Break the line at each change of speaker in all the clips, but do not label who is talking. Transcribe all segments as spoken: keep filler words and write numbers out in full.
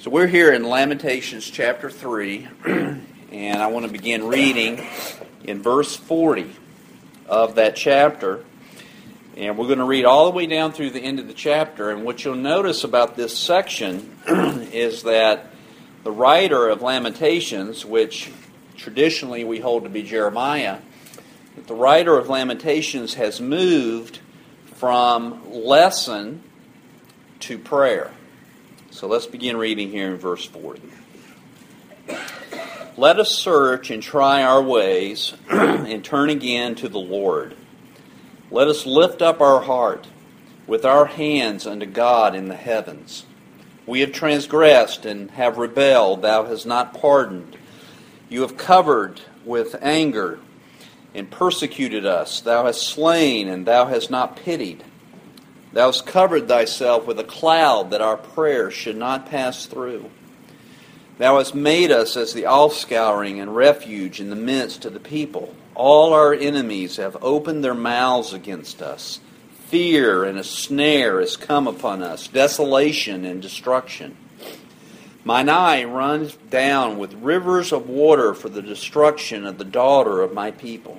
So we're here in Lamentations chapter three, and I want to begin reading in verse forty of that chapter. And we're going to read all the way down through the end of the chapter. And what you'll notice about this section is that the writer of Lamentations, which traditionally we hold to be Jeremiah, that the writer of Lamentations has moved from lesson to prayer. So let's begin reading here in verse forty. Let us search and try our ways and turn again to the Lord. Let us lift up our heart with our hands unto God in the heavens. We have transgressed and have rebelled. Thou hast not pardoned. You have covered with anger and persecuted us. Thou hast slain and thou hast not pitied. Thou hast covered thyself with a cloud that our prayers should not pass through. Thou hast made us as the offscouring and refuge in the midst of the people. All our enemies have opened their mouths against us. Fear and a snare has come upon us, desolation and destruction. Mine eye runs down with rivers of water for the destruction of the daughter of my people.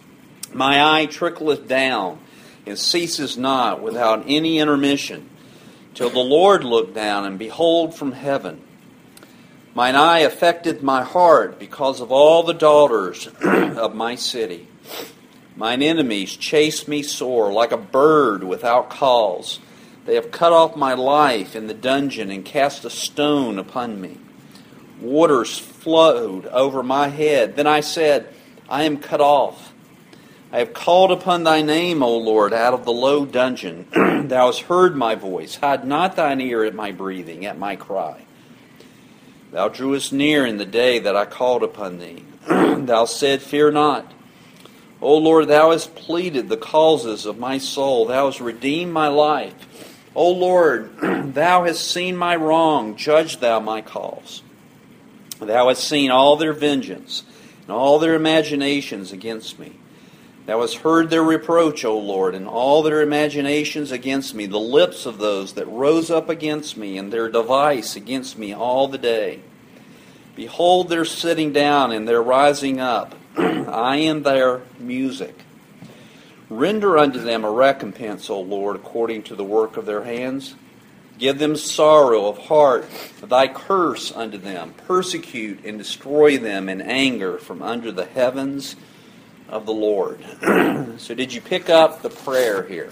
My eye trickleth down, and ceases not without any intermission, till the Lord look down and behold from heaven. Mine eye affecteth my heart because of all the daughters of my city. Mine enemies chase me sore like a bird without cause. They have cut off my life in the dungeon and cast a stone upon me. Waters flowed over my head. Then I said, I am cut off. I have called upon thy name, O Lord, out of the low dungeon. Thou hast heard my voice. Hide not thine ear at my breathing, at my cry. Thou drewest near in the day that I called upon thee. Thou said, Fear not. O Lord, thou hast pleaded the causes of my soul. Thou hast redeemed my life. O Lord, thou hast seen my wrong. Judge thou my cause. Thou hast seen all their vengeance and all their imaginations against me. Thou hast heard their reproach, O Lord, and all their imaginations against me, the lips of those that rose up against me, and their device against me all the day. Behold their sitting down and their rising up. I am their music. Render unto them a recompense, O Lord, according to the work of their hands. Give them sorrow of heart, thy curse unto them. Persecute and destroy them in anger from under the heavens of the Lord. So did you pick up the prayer here?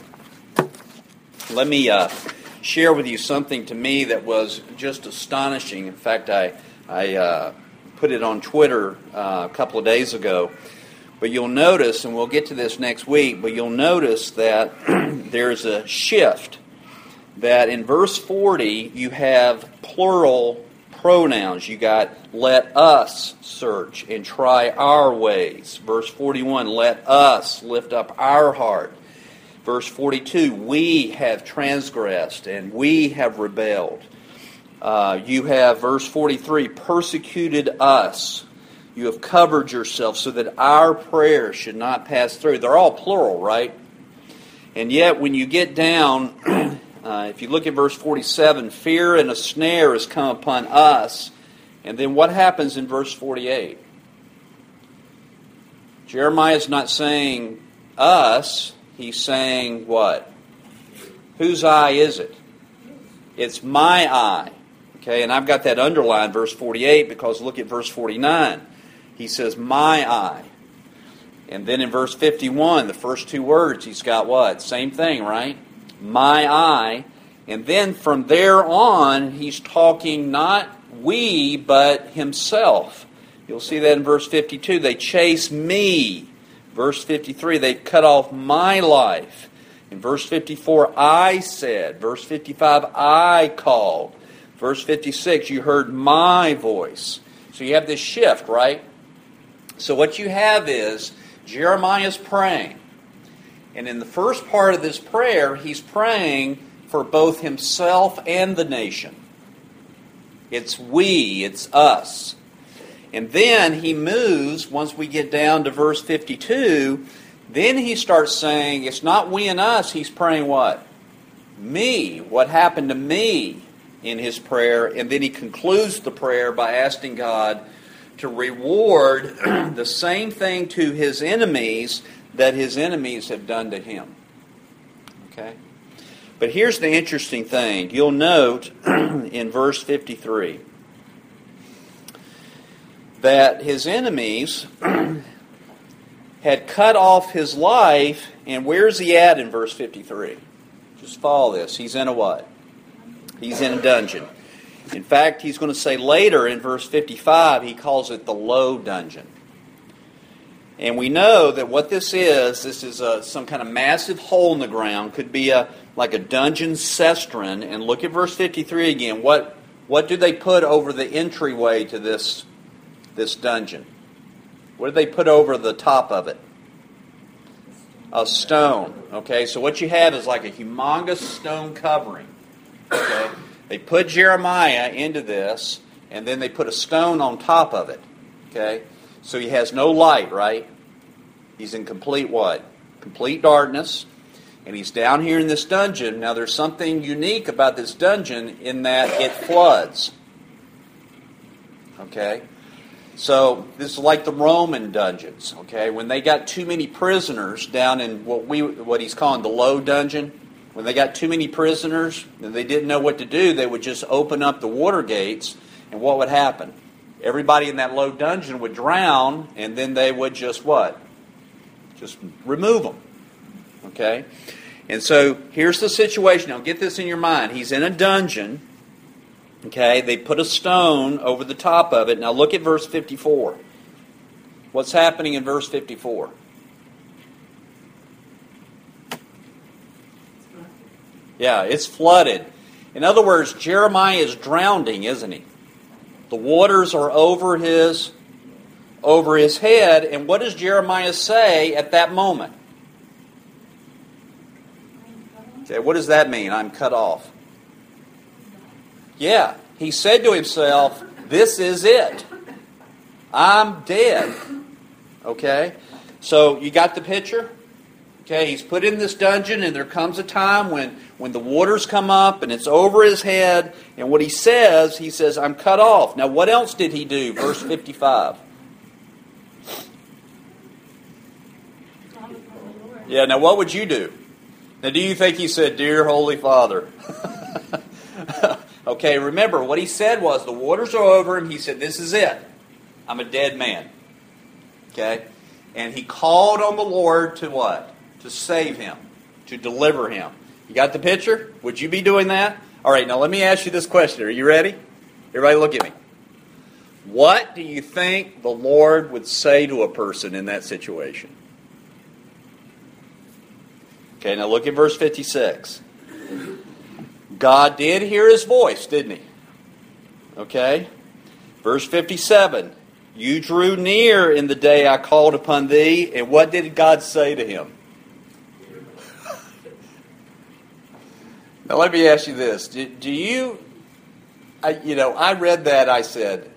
Let me uh, share with you something to me that was just astonishing. In fact, I, I uh, put it on Twitter uh, a couple of days ago. But you'll notice, and we'll get to this next week, but you'll notice that there's a shift. That in verse forty, you have plural pronouns. You got, let us search and try our ways. Verse forty-one, let us lift up our heart. Verse forty-two, we have transgressed and we have rebelled. Uh, you have, verse forty-three, persecuted us. You have covered yourself so that our prayer should not pass through. They're all plural, right? And yet when you get down, uh, if you look at verse forty-seven, fear and a snare has come upon us. And then what happens in verse forty-eight? Jeremiah is not saying us. He's saying what? Whose eye is it? It's my eye. Okay, and I've got that underlined, verse forty-eight, because look at verse forty-nine. He says, my eye. And then in verse fifty-one, the first two words, he's got what? Same thing, right? My eye. And then from there on, he's talking not we, but himself. You'll see that in verse fifty-two. They chase me. Verse fifty-three, they've cut off my life. In verse fifty-four, I said. Verse fifty-five, I called. Verse fifty-six, you heard my voice. So you have this shift, right? So what you have is Jeremiah's praying. And in the first part of this prayer, he's praying for both himself and the nation. It's we, it's us. And then he moves, once we get down to verse fifty-two, then he starts saying, it's not we and us, he's praying what? Me. What happened to me in his prayer, and then he concludes the prayer by asking God to reward the same thing to his enemies that his enemies have done to him. Okay? But here's the interesting thing. You'll note in verse fifty-three that his enemies had cut off his life, and where's he at in verse fifty-three? Just follow this. He's in a what? He's in a dungeon. In fact, he's going to say later in verse fifty-five, he calls it the low dungeon. And we know that what this is, this is a, some kind of massive hole in the ground. Could be a like a dungeon cistern. And look at verse fifty-three again. What what do they put over the entryway to this, this dungeon? What do they put over the top of it? A stone. Okay, so what you have is like a humongous stone covering. Okay, they put Jeremiah into this, and then they put a stone on top of it. Okay, so he has no light, right? He's in complete what? Complete darkness, and he's down here in this dungeon. Now, there's something unique about this dungeon in that it floods. Okay, so this is like the Roman dungeons. Okay, when they got too many prisoners down in what we what he's calling the low dungeon. When they got too many prisoners and they didn't know what to do, they would just open up the water gates, and what would happen? Everybody in that low dungeon would drown, and then they would just what? Just remove them. Okay? And so here's the situation. Now get this in your mind. He's in a dungeon. Okay? They put a stone over the top of it. Now look at verse fifty-four. What's happening in verse fifty-four? Yeah, it's flooded. In other words, Jeremiah is drowning, isn't he? The waters are over his, over his head. And what does Jeremiah say at that moment? Okay, what does that mean? I'm cut off. Yeah, he said to himself, this is it. I'm dead. Okay? So you got the picture? Okay, he's put in this dungeon, and there comes a time when, when the waters come up and it's over his head. And what he says, he says, I'm cut off. Now, what else did he do? Verse fifty-five. Yeah, now what would you do? Now, do you think he said, Dear Holy Father? Okay, remember, what he said was the waters are over him. He said, this is it. I'm a dead man. Okay? And he called on the Lord to what? To save him, to deliver him. You got the picture? Would you be doing that? All right, now let me ask you this question. Are you ready? Everybody look at me. What do you think the Lord would say to a person in that situation? Okay, now look at verse fifty-six. God did hear his voice, didn't he? Okay. Verse fifty-seven. You drew near in the day I called upon thee, and what did God say to him? Now let me ask you this. Do, do you, I, you know, I read that, I said,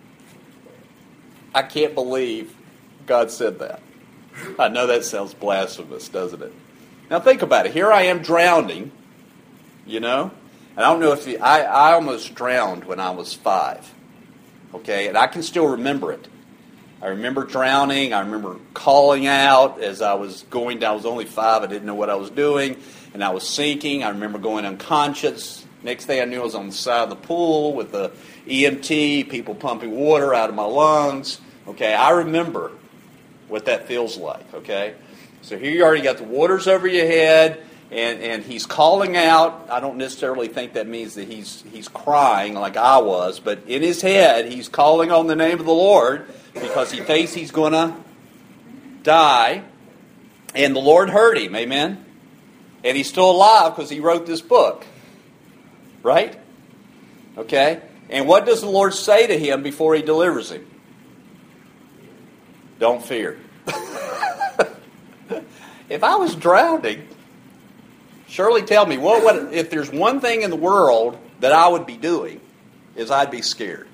I can't believe God said that. I know that sounds blasphemous, doesn't it? Now think about it. Here I am drowning, you know. And I don't know if you, I, I almost drowned when I was five. Okay, and I can still remember it. I remember drowning. I remember calling out as I was going down. I was only five. I didn't know what I was doing. And I was sinking. I remember going unconscious. Next thing I knew, I was on the side of the pool with the E M T, people pumping water out of my lungs. Okay, I remember what that feels like. Okay, so here you already got the waters over your head. And, and he's calling out. I don't necessarily think that means that he's he's crying like I was, but in his head, he's calling on the name of the Lord because he thinks he's going to die. And the Lord heard him, amen? And he's still alive because he wrote this book, right? Okay? And what does the Lord say to him before he delivers him? Don't fear. If I was drowning, surely tell me, what, what if there's one thing in the world that I would be doing, is I'd be scared.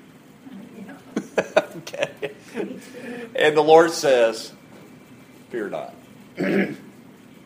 Okay. And the Lord says, fear not.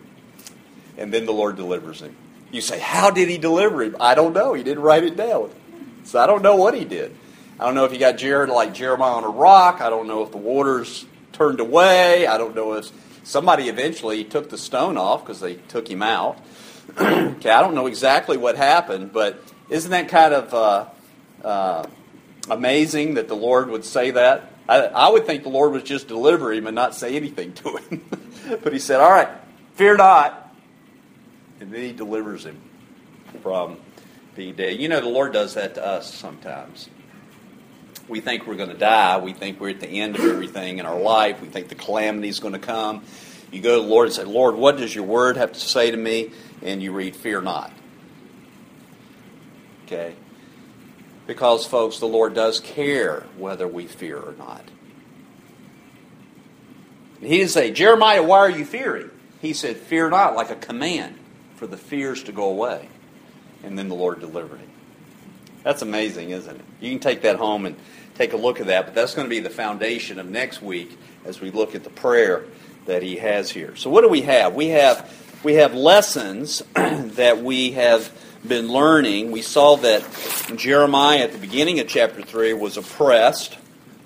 And then the Lord delivers him. You say, how did he deliver him? I don't know. He didn't write it down. So I don't know what he did. I don't know if he got Jared like Jeremiah on a rock. I don't know if the waters turned away. I don't know if somebody eventually took the stone off because they took him out. Okay, I don't know exactly what happened, but isn't that kind of uh, uh, amazing that the Lord would say that? I, I would think the Lord would just deliver him and not say anything to him. But he said, all right, fear not. And then he delivers him from being dead. You know, the Lord does that to us sometimes. We think we're going to die. We think we're at the end of everything in our life. We think the calamity is going to come. You go to the Lord and say, Lord, what does your word have to say to me? And you read, fear not. Okay? Because, folks, the Lord does care whether we fear or not. He didn't say, Jeremiah, why are you fearing? He said, fear not, like a command for the fears to go away. And then the Lord delivered him. That's amazing, isn't it? You can take that home and take a look at that, but that's going to be the foundation of next week as we look at the prayer that he has here. So what do we have? We have we have lessons that we have been learning. We saw that Jeremiah at the beginning of chapter three was oppressed,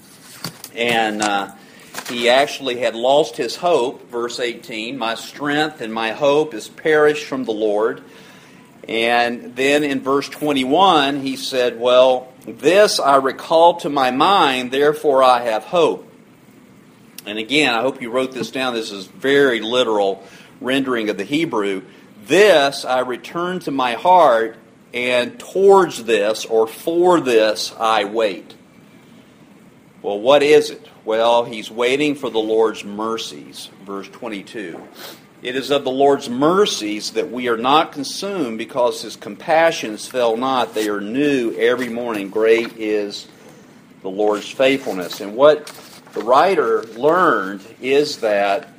and uh, he actually had lost his hope. Verse eighteen, my strength and my hope is perished from the Lord. And then in verse twenty-one, he said, well, this I recall to my mind, therefore I have hope. And again, I hope you wrote this down. This is very literal rendering of the Hebrew. This I return to my heart, and towards this, or for this, I wait. Well, what is it? Well, he's waiting for the Lord's mercies. Verse twenty-two. It is of the Lord's mercies that we are not consumed, because his compassions fail not. They are new every morning. Great is the Lord's faithfulness. And what the writer learned is that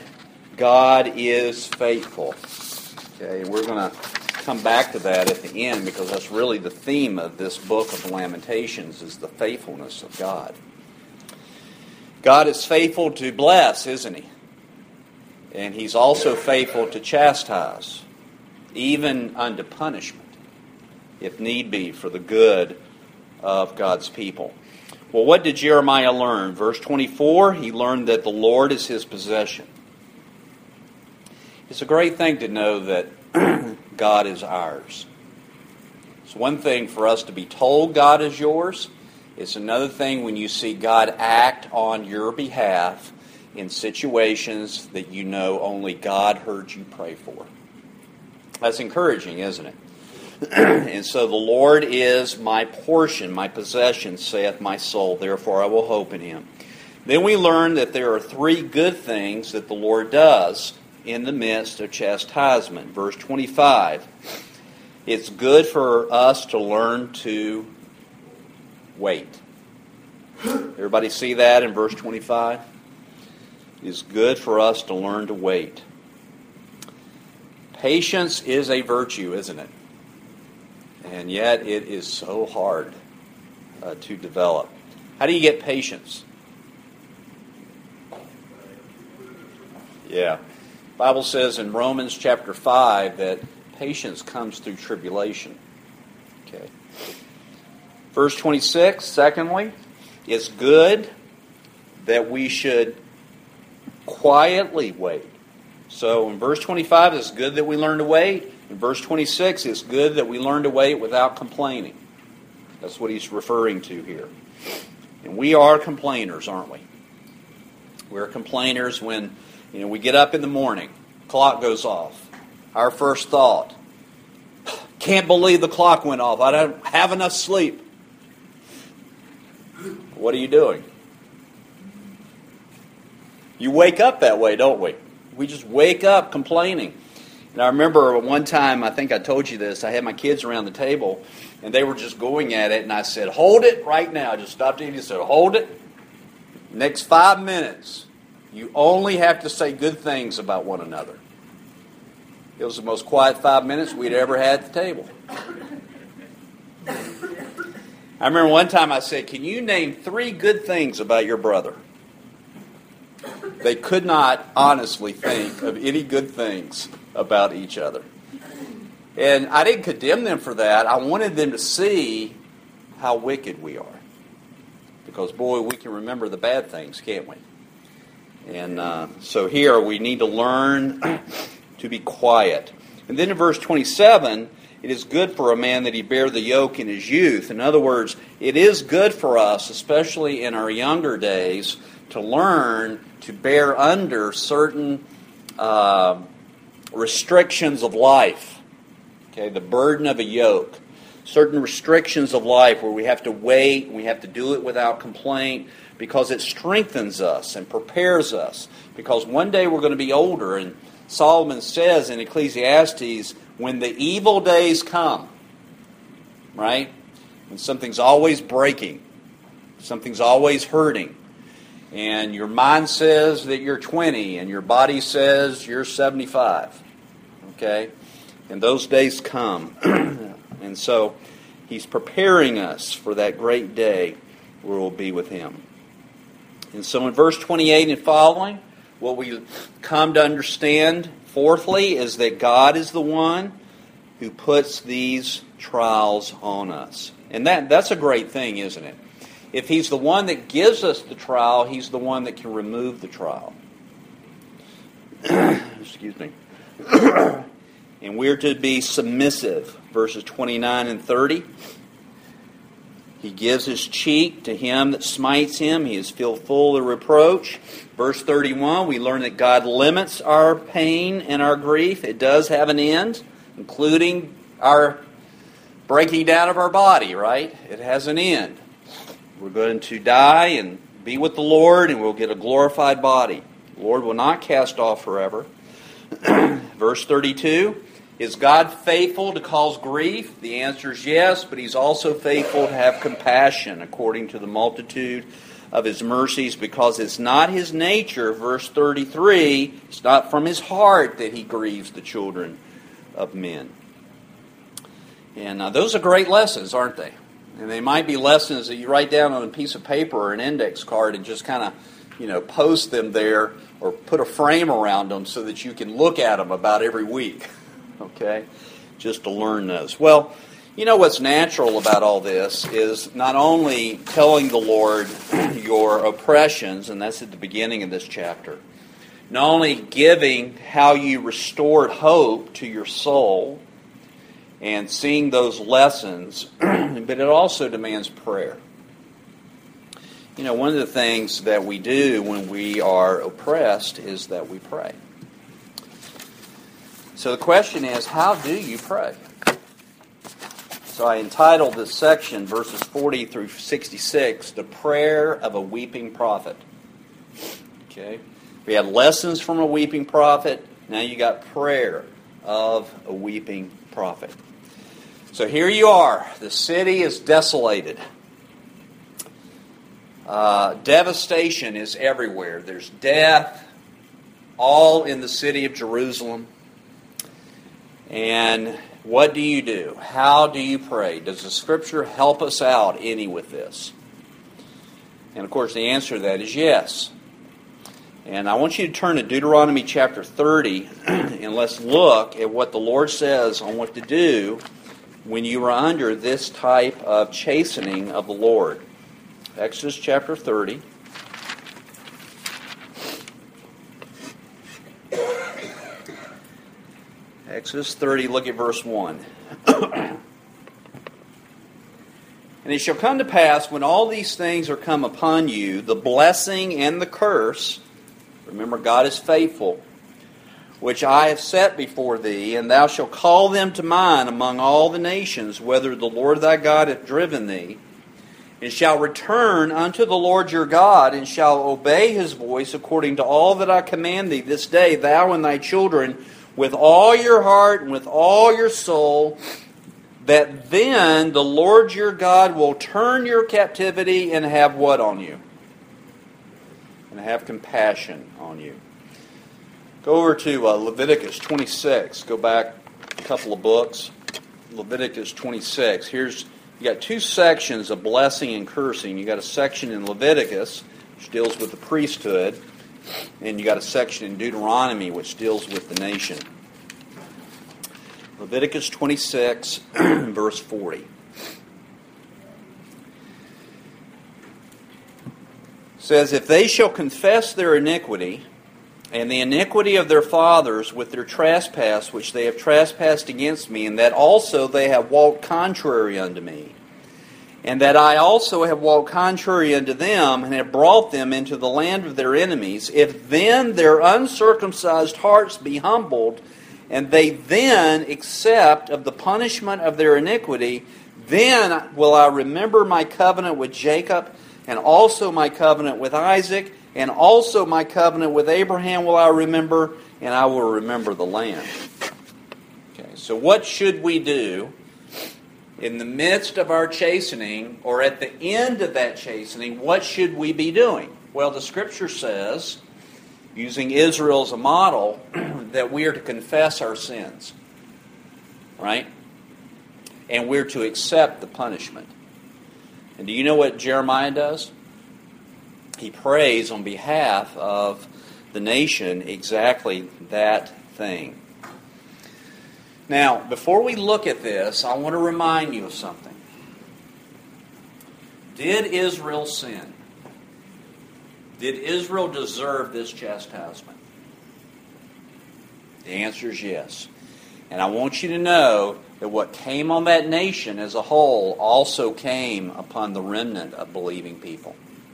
God is faithful. Okay, and we're going to come back to that at the end, because that's really the theme of this book of Lamentations, is the faithfulness of God. God is faithful to bless, isn't he? And he's also faithful to chastise, even unto punishment, if need be, for the good of God's people. Well, what did Jeremiah learn? Verse twenty-four, he learned that the Lord is his possession. It's a great thing to know that God is ours. It's one thing for us to be told God is yours. It's another thing when you see God act on your behalf in situations that you know only God heard you pray for. That's encouraging, isn't it? And so the Lord is my portion, my possession, saith my soul, therefore I will hope in him. Then we learn that there are three good things that the Lord does in the midst of chastisement. Verse twenty-five, it's good for us to learn to wait. Everybody see that in verse twenty-five? It's good for us to learn to wait. Patience is a virtue, isn't it? And yet it is so hard uh, to develop. How do you get patience? Yeah. The Bible says in Romans chapter five that patience comes through tribulation. Okay. Verse twenty-six, secondly, it's good that we should quietly wait. So in verse twenty-five, it's good that we learn to wait. In verse twenty-six, it's good that we learn to wait without complaining. That's what he's referring to here. And we are complainers, aren't we? We're complainers when, you know, we get up in the morning, clock goes off. Our first thought, can't believe the clock went off. I don't have enough sleep. What are you doing? You wake up that way, don't we? We just wake up complaining. And I remember one time, I think I told you this, I had my kids around the table, and they were just going at it, and I said, hold it right now. I just stopped eating and said, hold it. Next five minutes, you only have to say good things about one another. It was the most quiet five minutes we'd ever had at the table. I remember one time I said, can you name three good things about your brother? They could not honestly think of any good things about each other. And I didn't condemn them for that. I wanted them to see how wicked we are. Because, boy, we can remember the bad things, can't we? And uh, so here we need to learn to be quiet. And then in verse twenty-seven, it is good for a man that he bear the yoke in his youth. In other words, it is good for us, especially in our younger days, to learn to bear under certain uh, restrictions of life. Okay, the burden of a yoke. Certain restrictions of life where we have to wait, we have to do it without complaint, because it strengthens us and prepares us. Because one day we're going to be older, and Solomon says in Ecclesiastes, when the evil days come, right? When something's always breaking, something's always hurting, and your mind says that you're twenty, and your body says you're seventy-five, okay? And those days come. And so he's preparing us for that great day where we'll be with him. And so in verse twenty-eight and following, what we come to understand, fourthly, is that God is the one who puts these trials on us. And that that's a great thing, isn't it? If he's the one that gives us the trial, he's the one that can remove the trial. Excuse me. And we're to be submissive, verses twenty-nine and thirty. He gives his cheek to him that smites him. He is filled full of reproach. Verse thirty-one, we learn that God limits our pain and our grief. It does have an end, including our breaking down of our body, right? It has an end. We're going to die and be with the Lord, and we'll get a glorified body. The Lord will not cast off forever. Verse thirty-two, is God faithful to cause grief? The answer is yes, but He's also faithful to have compassion according to the multitude of His mercies, because it's not His nature, verse thirty-three, it's not from His heart that He grieves the children of men. And uh, those are great lessons, aren't they? And they might be lessons that you write down on a piece of paper or an index card and just kind of, you know, post them there or put a frame around them so that you can look at them about every week. Okay? Just to learn those. Well, you know what's natural about all this is not only telling the Lord your oppressions, and that's at the beginning of this chapter, not only giving how you restored hope to your soul and seeing those lessons, but it also demands prayer. You know, one of the things that we do when we are oppressed is that we pray. So the question is, how do you pray? So I entitled this section, verses forty through sixty-six, The Prayer of a Weeping Prophet. Okay? We had lessons from a weeping prophet. Now you got prayer of a weeping prophet. So here you are. The city is desolated. Uh, devastation is everywhere. There's death, all in the city of Jerusalem. And what do you do? How do you pray? Does the Scripture help us out any with this? And of course the answer to that is yes. And I want you to turn to Deuteronomy chapter thirty, and let's look at what the Lord says on what to do when you are under this type of chastening of the Lord. Exodus chapter thirty. Exodus thirty, look at verse one. And it shall come to pass, when all these things are come upon you, the blessing and the curse, remember God is faithful, which I have set before thee, and thou shalt call them to mind among all the nations, whither the Lord thy God hath driven thee, and shall return unto the Lord your God, and shall obey His voice according to all that I command thee this day, thou and thy children, with all your heart and with all your soul, that then the Lord your God will turn your captivity and have what on you? And have compassion on you. Go over to uh, Leviticus twenty-six. Go back a couple of books. Leviticus twenty-six. Here's you got two sections of blessing and cursing. You got a section in Leviticus, which deals with the priesthood, and you got a section in Deuteronomy, which deals with the nation. Leviticus twenty-six, verse forty. says, if they shall confess their iniquity, and the iniquity of their fathers with their trespass, which they have trespassed against me, and that also they have walked contrary unto me, and that I also have walked contrary unto them, and have brought them into the land of their enemies, if then their uncircumcised hearts be humbled, and they then accept of the punishment of their iniquity, then will I remember my covenant with Jacob, and also my covenant with Isaac, and also my covenant with Abraham will I remember, and I will remember the land. Okay, so what should we do in the midst of our chastening, or at the end of that chastening? What should we be doing? Well, the Scripture says, using Israel as a model, that we are to confess our sins. Right? And we're to accept the punishment. And do you know what Jeremiah does? He prays on behalf of the nation exactly that thing. Now, before we look at this, I want to remind you of something. Did Israel sin? Did Israel deserve this chastisement? The answer is yes. And I want you to know that what came on that nation as a whole also came upon the remnant of believing people.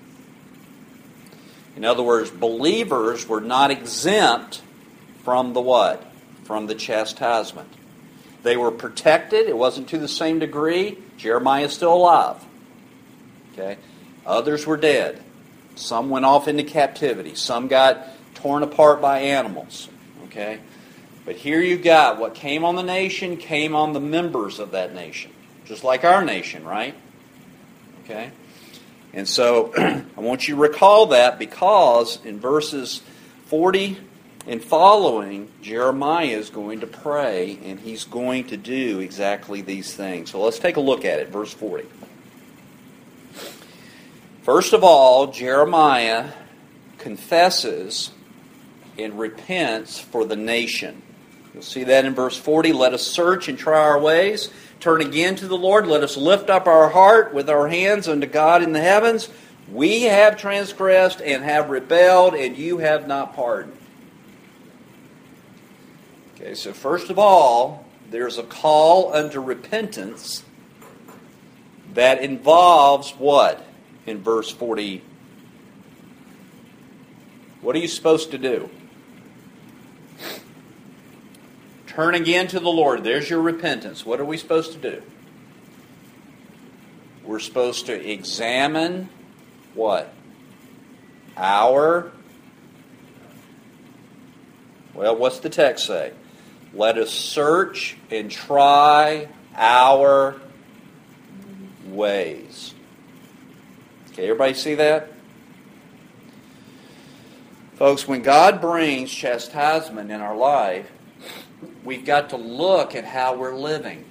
In other words, believers were not exempt from the what? From the chastisement. They were protected. It wasn't to the same degree. Jeremiah is still alive. Okay? Others were dead. Some went off into captivity. Some got torn apart by animals. Okay? But here you got what came on the nation, came on the members of that nation. Just like our nation, right? Okay? And so, I want you to recall that, because in verses forty and following, Jeremiah is going to pray, and he's going to do exactly these things. So let's take a look at it, verse forty. First of all, Jeremiah confesses and repents for the nation. You'll see that in verse forty. Let us search and try our ways. Turn again to the Lord. Let us lift up our heart with our hands unto God in the heavens. We have transgressed and have rebelled, and you have not pardoned. Okay, so first of all, there's a call unto repentance that involves what? In verse forty. What are you supposed to do? Turn again to the Lord. There's your repentance. What are we supposed to do? We're supposed to examine what? Our... Well, what's the text say? Let us search and try our ways. Okay, everybody see that? Folks, when God brings chastisement in our life, we've got to look at how we're living.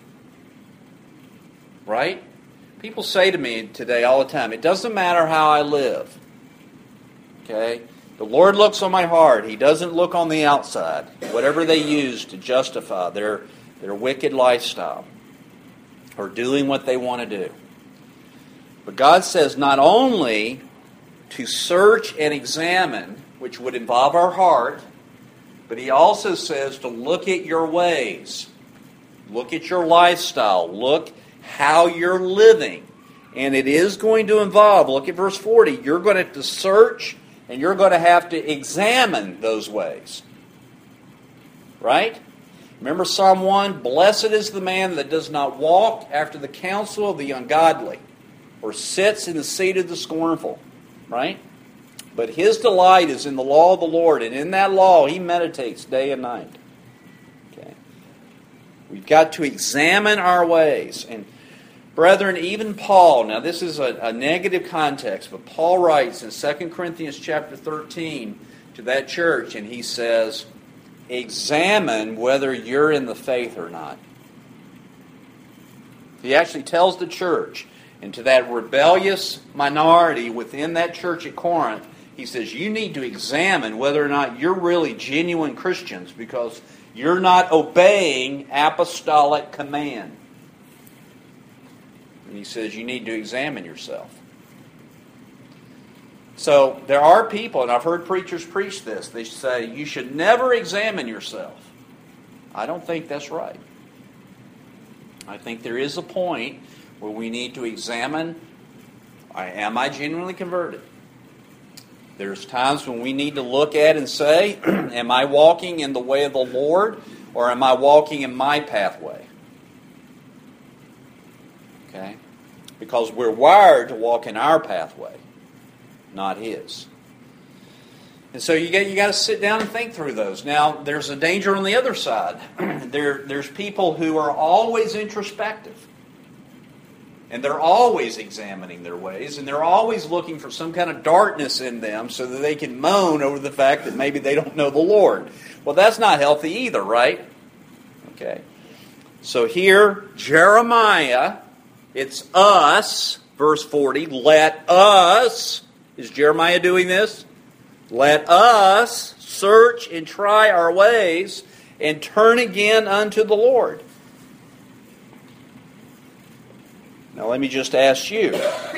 Right? People say to me today all the time, it doesn't matter how I live. Okay? The Lord looks on my heart. He doesn't look on the outside. Whatever they use to justify their, their wicked lifestyle, or doing what they want to do. But God says not only to search and examine, which would involve our heart, but He also says to look at your ways. Look at your lifestyle. Look how you're living. And it is going to involve, look at verse forty, you're going to have to search and you're going to have to examine those ways. Right? Remember Psalm one, blessed is the man that does not walk after the counsel of the ungodly, or sits in the seat of the scornful. Right? But his delight is in the law of the Lord, and in that law he meditates day and night. Okay. We've got to examine our ways. And brethren, even Paul, now this is a, a negative context, but Paul writes in Second Corinthians chapter thirteen to that church, and he says, examine whether you're in the faith or not. He actually tells the church, and to that rebellious minority within that church at Corinth, he says, you need to examine whether or not you're really genuine Christians, because you're not obeying apostolic command. And he says you need to examine yourself. So there are people, and I've heard preachers preach this, they say you should never examine yourself. I don't think that's right. I think there is a point where we need to examine, am I genuinely converted? There's times when we need to look at and say, am I walking in the way of the Lord, or am I walking in my pathway? Okay? Because we're wired to walk in our pathway, not His. And so you got you got to sit down and think through those. Now, there's a danger on the other side. there, there's people who are always introspective. And they're always examining their ways, and they're always looking for some kind of darkness in them so that they can moan over the fact that maybe they don't know the Lord. Well, that's not healthy either, right? Okay. So here, Jeremiah, it's us, verse forty, let us, is Jeremiah doing this? Let us search and try our ways and turn again unto the Lord. Now let me just ask you,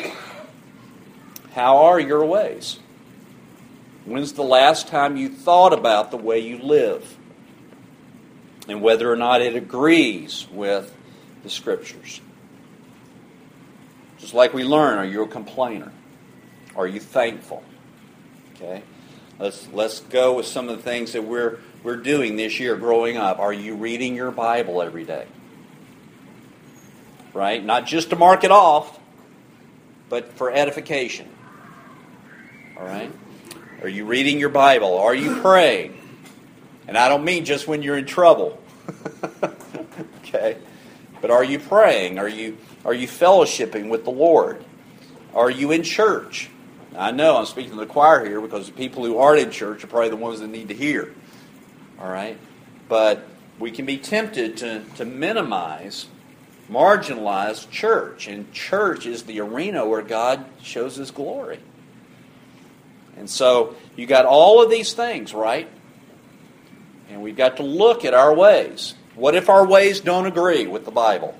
how are your ways? When's the last time you thought about the way you live? And whether or not it agrees with the Scriptures? Just like we learn, are you a complainer? Are you thankful? Okay? Let's let's go with some of the things that we're we're doing this year growing up. Are you reading your Bible every day? Right? Not just to mark it off, but for edification. All right? Are you reading your Bible? Are you praying? And I don't mean just when you're in trouble. Okay? But are you praying? Are you are you fellowshipping with the Lord? Are you in church? Now, I know I'm speaking to the choir here because the people who aren't in church are probably the ones that need to hear. All right? But we can be tempted to, to minimize marginalized church, and church is the arena where God shows His glory. And so you got all of these things, right? And we've got to look at our ways. What if our ways don't agree with the Bible?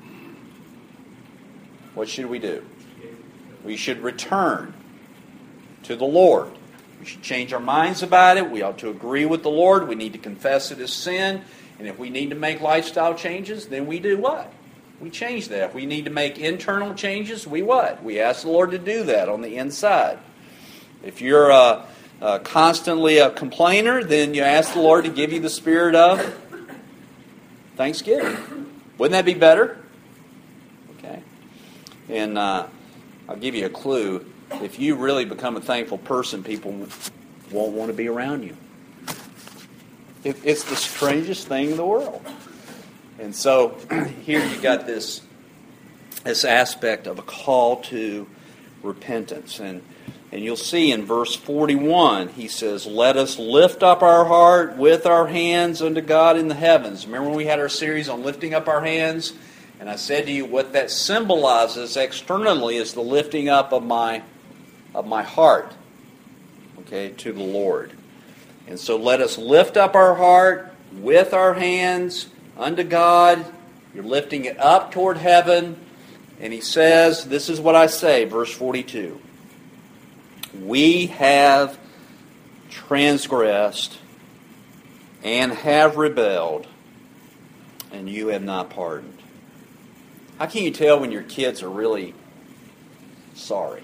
What should we do? We should return to the Lord. We should change our minds about it. We ought to agree with the Lord. We need to confess it as sin. And if we need to make lifestyle changes, then we do what? We change that. If we need to make internal changes, we what? We ask the Lord to do that on the inside. If you're uh, uh, constantly a complainer, then you ask the Lord to give you the spirit of thanksgiving. Wouldn't that be better? Okay. And uh, I'll give you a clue. If you really become a thankful person, people won't want to be around you. It, it's the strangest thing in the world. And so here you got this this aspect of a call to repentance. And and you'll see in verse forty-one, he says, let us lift up our heart with our hands unto God in the heavens. Remember when we had our series on lifting up our hands? And I said to you, what that symbolizes externally is the lifting up of my of my heart, okay, to the Lord. And so let us lift up our heart with our hands unto God. You're lifting it up toward heaven. And he says, this is what I say, verse forty-two. We have transgressed and have rebelled, and you have not pardoned. How can you tell when your kids are really sorry?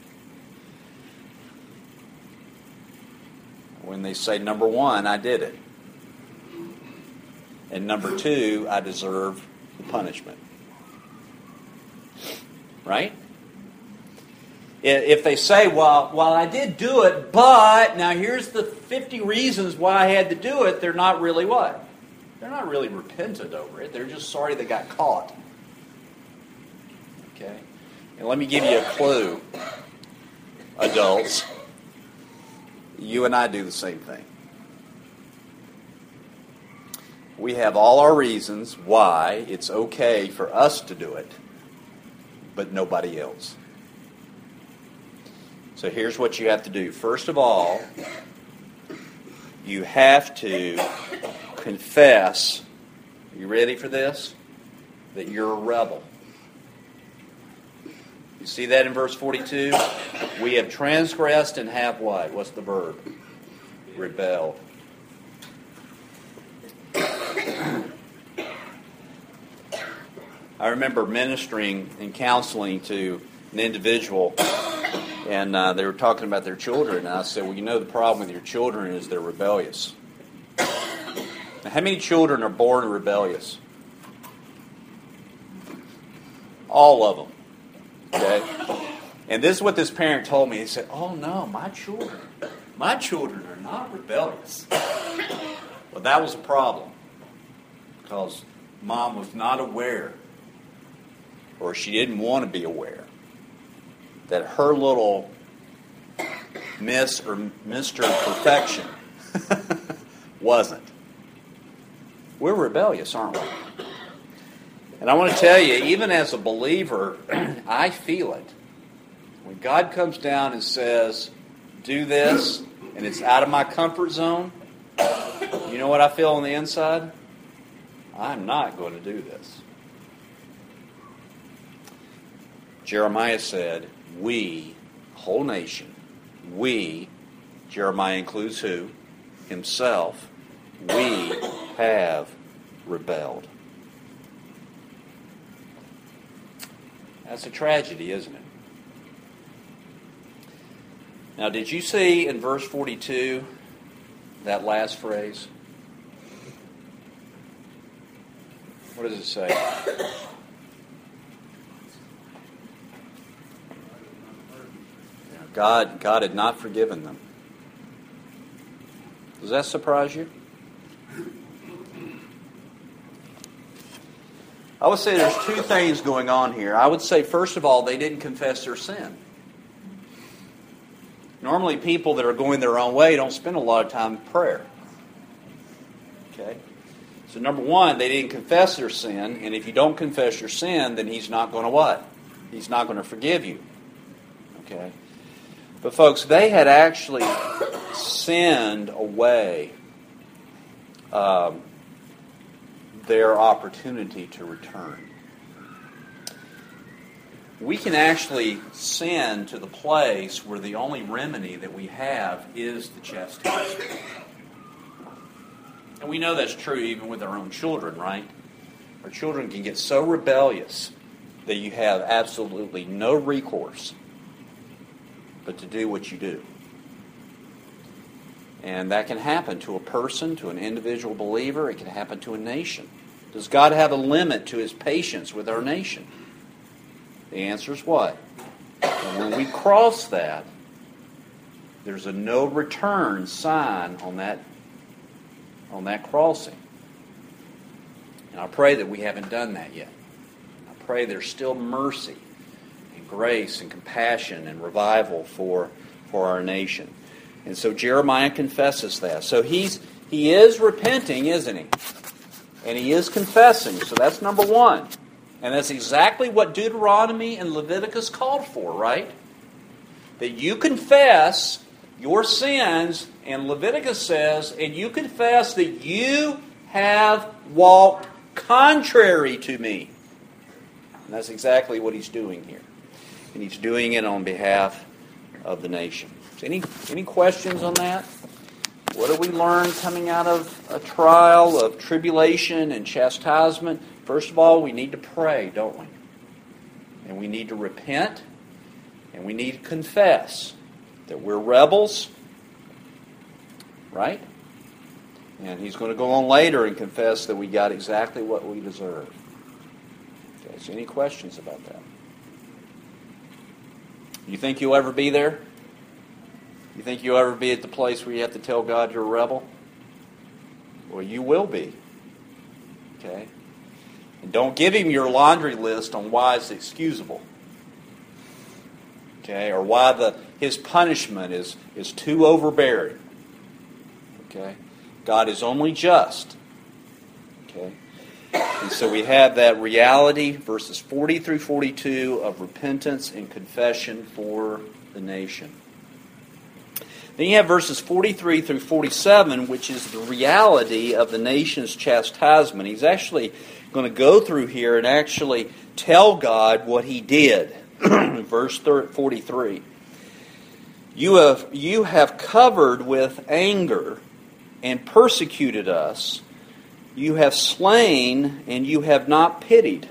When they say, number one, I did it. And number two, I deserve the punishment. Right? If they say, well, well, I did do it, but now here's the fifty reasons why I had to do it, they're not really what? They're not really repentant over it. They're just sorry they got caught. Okay? And let me give you a clue, adults. You and I do the same thing. We have all our reasons why it's okay for us to do it, but nobody else. So here's what you have to do. First of all, you have to confess, are you ready for this? That you're a rebel. You see that in verse forty-two? We have transgressed and have what? What's the verb? Rebelled. I remember ministering and counseling to an individual, and uh, they were talking about their children, and I said, well, you know the problem with your children is they're rebellious. Now, how many children are born rebellious? All of them. Okay? And this is what this parent told me. He said, oh no, my children, my children are not rebellious. Well, that was a problem, because mom was not aware, or she didn't want to be aware, that her little Miss or Mister Perfection wasn't. We're rebellious, aren't we? And I want to tell you, even as a believer, I feel it. When God comes down and says, do this, and it's out of my comfort zone, you know what I feel on the inside? I'm not going to do this. Jeremiah said, we, whole nation, we, Jeremiah includes who? Himself, we have rebelled. That's a tragedy, isn't it? Now, did you see in verse forty-two that last phrase? What does it say? God, God had not forgiven them. Does that surprise you? I would say there's two things going on here. I would say, first of all, they didn't confess their sin. Normally, people that are going their own way don't spend a lot of time in prayer. Okay? So number one, they didn't confess their sin, and if you don't confess your sin, then He's not going to what? He's not going to forgive you. Okay? But folks, they had actually sinned away um, their opportunity to return. We can actually sin to the place where the only remedy that we have is the chastisement. And we know that's true even with our own children, right? Our children can get so rebellious that you have absolutely no recourse but to do what you do. And that can happen to a person, to an individual believer. It can happen to a nation. Does God have a limit to His patience with our nation? The answer is what? And when we cross that, there's a no return sign on that, on that crossing. And I pray that we haven't done that yet. I pray there's still mercy and grace and compassion and revival for, for our nation. And so Jeremiah confesses that. So he's he is repenting, isn't he? And he is confessing. So that's number one. And that's exactly what Deuteronomy and Leviticus called for, right? That you confess your sins, and Leviticus says, and you confess that you have walked contrary to me. And that's exactly what he's doing here. And he's doing it on behalf of the nation. So any, any questions on that? What do we learn coming out of a trial of tribulation and chastisement? First of all, we need to pray, don't we? And we need to repent, and we need to confess that we're rebels, right? And he's going to go on later and confess that we got exactly what we deserve. Okay, so any questions about that? You think you'll ever be there? You think you'll ever be at the place where you have to tell God you're a rebel? Well, you will be. Okay? And don't give him your laundry list on why it's excusable. Okay? Or why the his punishment is, is too overbearing. Okay? God is only just. Okay? And so we have that reality, verses forty through forty-two, of repentance and confession for the nation. Then you have verses forty-three through forty-seven, which is the reality of the nation's chastisement. He's actually going to go through here and actually tell God what he did. Verse forty-three. You have, you have covered with anger and persecuted us. You have slain and you have not pitied.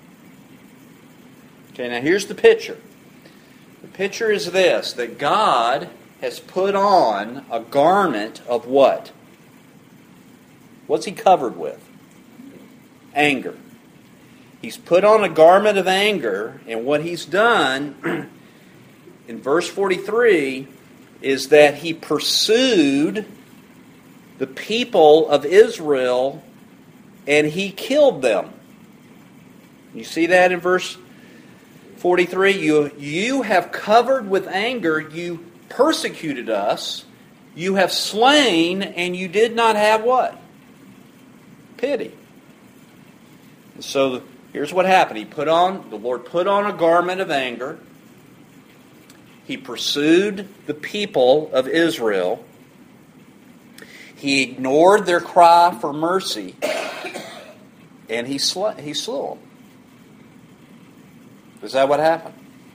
Okay, now here's the picture. The picture is this, that God has put on a garment of what? What's He covered with? Anger. He's put on a garment of anger, and what He's done in verse forty-three is that He pursued the people of Israel and He killed them. You see that in verse forty-three? You, you have covered with anger, you persecuted us, you have slain, and you did not have what? Pity. And so here's what happened. He put on, the Lord put on a garment of anger. He pursued the people of Israel. He ignored their cry for mercy. And he slew, he slew them. Is that what happened?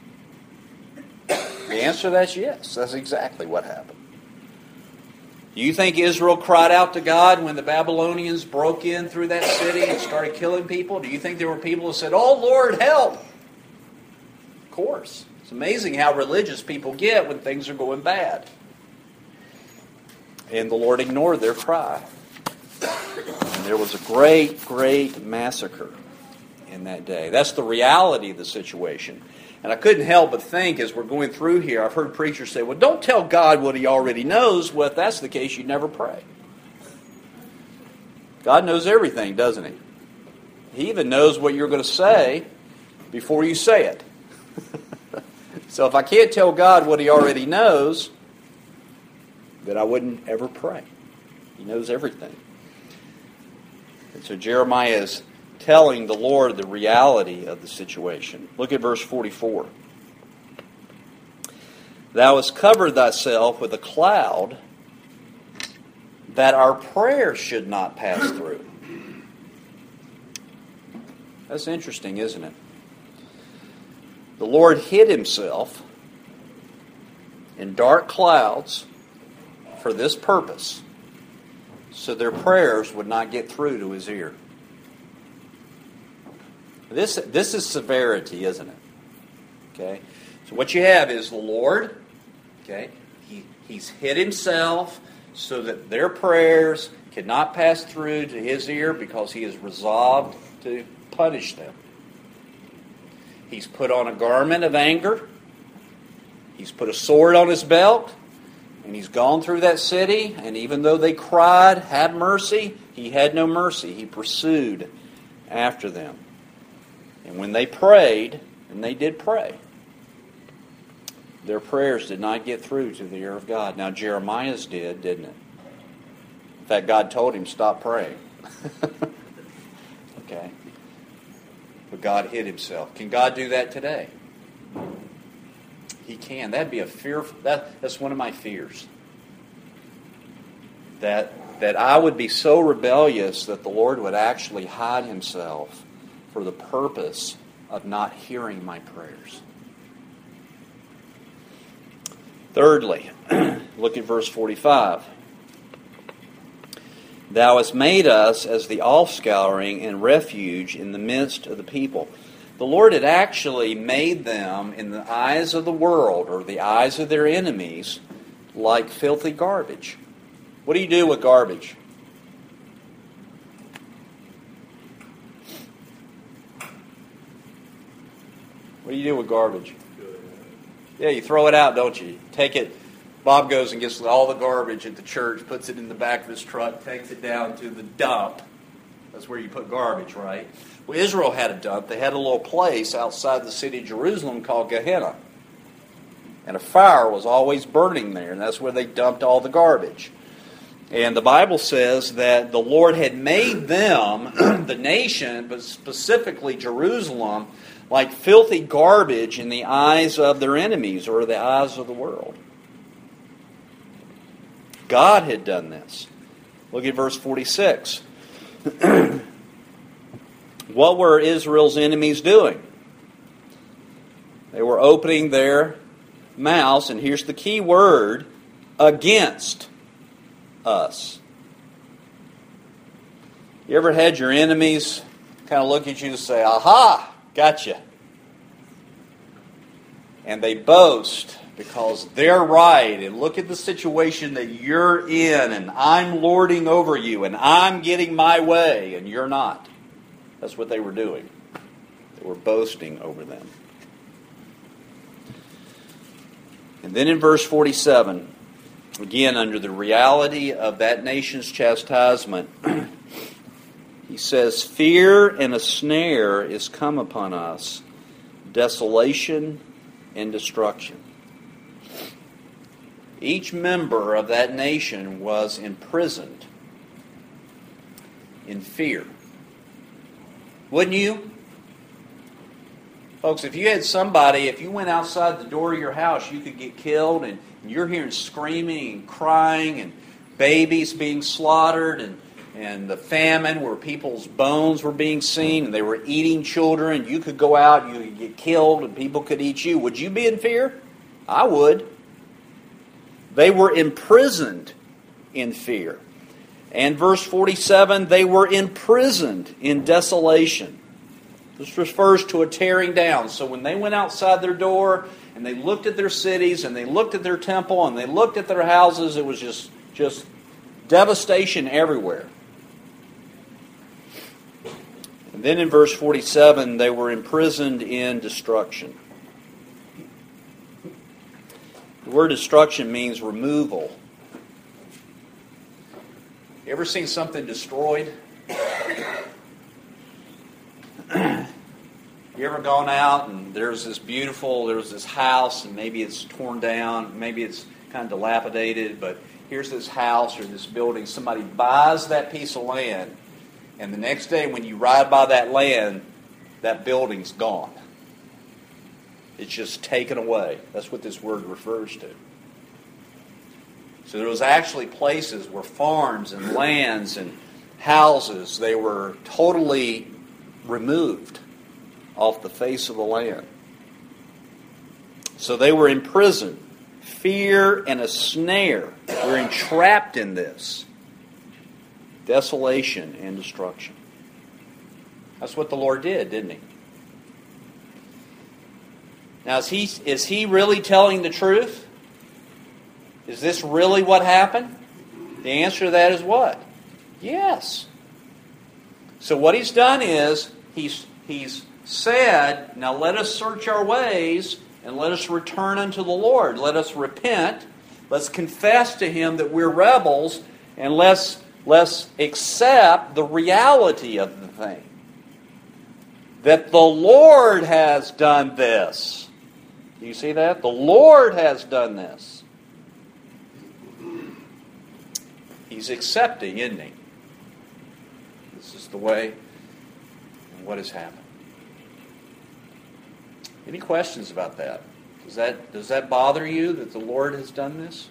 The answer to that's yes. That's exactly what happened. Do you think Israel cried out to God when the Babylonians broke in through that city and started killing people? Do you think there were people who said, "Oh Lord, help"? Of course. It's amazing how religious people get when things are going bad. And the Lord ignored their cry. And there was a great, great massacre in that day. That's the reality of the situation. And I couldn't help but think as we're going through here, I've heard preachers say, well, don't tell God what He already knows. Well, if that's the case, you never pray. God knows everything, doesn't He? He even knows what you're going to say before you say it. So if I can't tell God what He already knows, then I wouldn't ever pray. He knows everything. And so Jeremiah is telling the Lord the reality of the situation. Look at verse forty-four. Thou hast covered thyself with a cloud that our prayer should not pass through. That's interesting, isn't it? The Lord hid Himself in dark clouds for this purpose, so their prayers would not get through to His ear. This, this is severity, isn't it? Okay? So what you have is the Lord, okay? He, he's hid Himself so that their prayers cannot pass through to His ear because He is resolved to punish them. He's put on a garment of anger. He's put a sword on His belt. And He's gone through that city. And even though they cried, have mercy, He had no mercy. He pursued after them. And when they prayed, and they did pray, their prayers did not get through to the ear of God. Now Jeremiah's did, didn't it? In fact, God told him, stop praying. Okay? But God hid Himself. Can God do that today? He can. That'd be a fear. That, that's one of my fears. That, that I would be so rebellious that the Lord would actually hide Himself for the purpose of not hearing my prayers. Thirdly, look at verse forty-five. Thou hast made us as the offscouring and refuge in the midst of the people. The Lord had actually made them in the eyes of the world, or the eyes of their enemies, like filthy garbage. What do you do with garbage? What do you do with garbage? Yeah, you throw it out, don't you? Take it. Bob goes and gets all the garbage at the church, puts it in the back of his truck, takes it down to the dump. That's where you put garbage, right? Well, Israel had a dump. They had a little place outside the city of Jerusalem called Gehenna. And a fire was always burning there, and that's where they dumped all the garbage. And the Bible says that the Lord had made them, the nation, but specifically Jerusalem, like filthy garbage in the eyes of their enemies or the eyes of the world. God had done this. Look at verse forty-six. What were Israel's enemies doing? They were opening their mouths, and here's the key word, against us. You ever had your enemies kind of look at you and say, aha, gotcha. And they boast because they're right, and look at the situation that you're in, and I'm lording over you, and I'm getting my way, and you're not. That's what they were doing. They were boasting over them. And then in verse forty-seven, again, under the reality of that nation's chastisement, he says, fear and a snare is come upon us, desolation and destruction. Each member of that nation was imprisoned in fear. Wouldn't you? Folks, if you had somebody, if you went outside the door of your house, you could get killed, and you're hearing screaming and crying and babies being slaughtered, and, and the famine where people's bones were being seen and they were eating children. You could go out, you could get killed, and people could eat you. Would you be in fear? I would. They were imprisoned in fear. And verse forty-seven, they were imprisoned in desolation. This refers to a tearing down. So when they went outside their door and they looked at their cities and they looked at their temple and they looked at their houses, it was just, just devastation everywhere. And then in verse forty-seven, they were imprisoned in destruction. The word destruction means removal. You ever seen something destroyed? You ever gone out and there's this beautiful, there's this house, and maybe it's torn down, maybe it's kind of dilapidated, but here's this house or this building. Somebody buys that piece of land, and the next day when you ride by that land, that building's gone. It's just taken away. That's what this word refers to. So there was actually places where farms and lands and houses, they were totally removed off the face of the land. So they were in prison. Fear and a snare. We're entrapped in this. Desolation and destruction. That's what the Lord did, didn't He? Now, is he, is he really telling the truth? Is this really what happened? The answer to that is what? Yes. So what He's done is, He's, he's said, now let us search our ways and let us return unto the Lord. Let us repent. Let's confess to Him that we're rebels, and let's, let's accept the reality of the thing. That the Lord has done this. Do you see that? The Lord has done this. He's accepting, isn't He? This is the way and what has happened. Any questions about that? Does that does that bother you that the Lord has done this?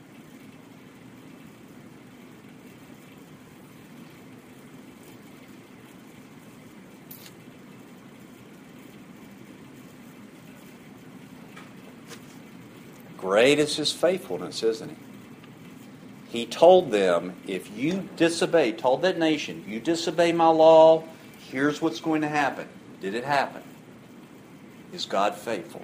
Great is His faithfulness, isn't He? He told them, if you disobey, told that nation, you disobey my law, here's what's going to happen. Did it happen? Is God faithful?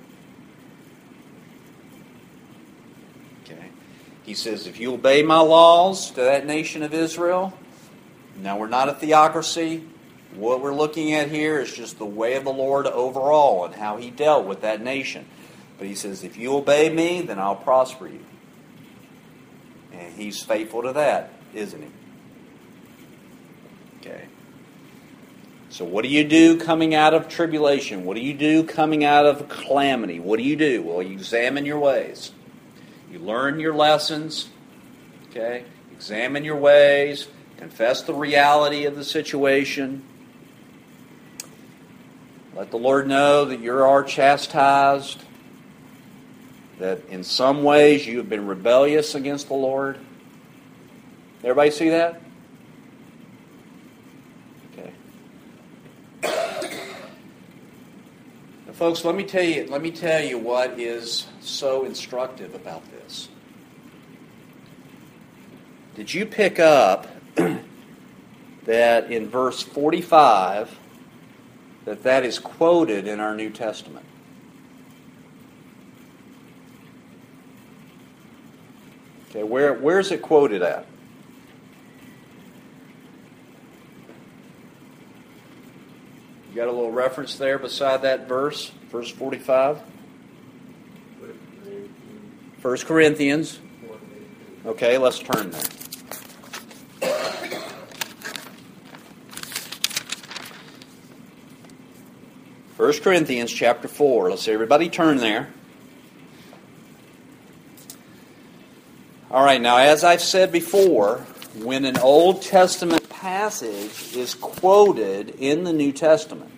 Okay. He says, if you obey my laws to that nation of Israel, now we're not a theocracy. What we're looking at here is just the way of the Lord overall and how He dealt with that nation. But He says, if you obey me, then I'll prosper you. And He's faithful to that, isn't He? Okay. So what do you do coming out of tribulation? What do you do coming out of calamity? What do you do? Well, you examine your ways. You learn your lessons. Okay? Examine your ways. Confess the reality of the situation. Let the Lord know that you are chastised. That in some ways you have been rebellious against the Lord. Everybody see that? Okay. Folks, let me tell you, let me tell you what is so instructive about this. Did you pick up that in verse forty-five that that is quoted in our New Testament? Okay, where where is it quoted at? You got a little reference there beside that verse, verse forty-five? First Corinthians. Okay, let's turn there. First Corinthians chapter four. Let's everybody turn there. All right, now as I've said before, when an Old Testament passage is quoted in the New Testament,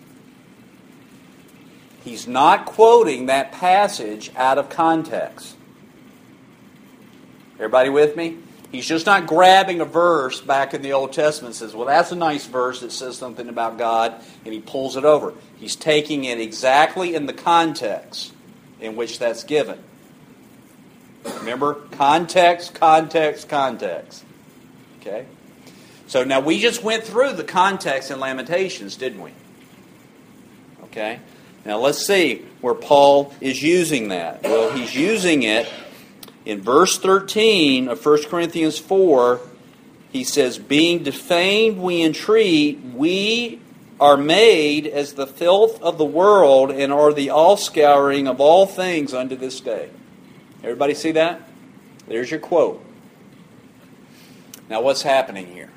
he's not quoting that passage out of context. Everybody with me? He's just not grabbing a verse back in the Old Testament and says, well, that's a nice verse that says something about God, and he pulls it over. He's taking it exactly in the context in which that's given. Remember? Context, context, context. Okay? So now we just went through the context in Lamentations, didn't we? Okay? Now let's see where Paul is using that. Well, he's using it in verse thirteen of First Corinthians four. He says, being defamed we entreat, we are made as the filth of the world and are the offscouring of all things unto this day. Everybody see that? There's your quote. Now what's happening here?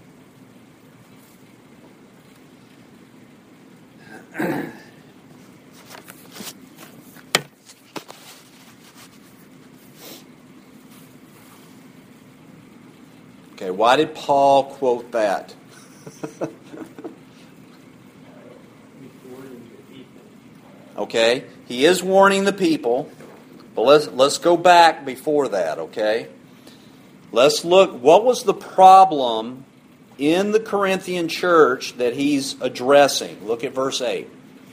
Okay, why did Paul quote that? Okay, he is warning the people, but let's let's go back before that, okay? Let's look, what was the problem in the Corinthian church that he's addressing? Look at verse eight.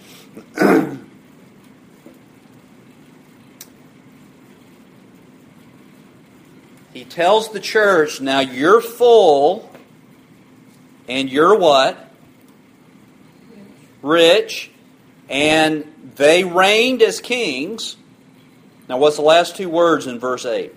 He tells the church, now you're full, and you're what? Rich. And they reigned as kings. Now what's the last two words in verse eight?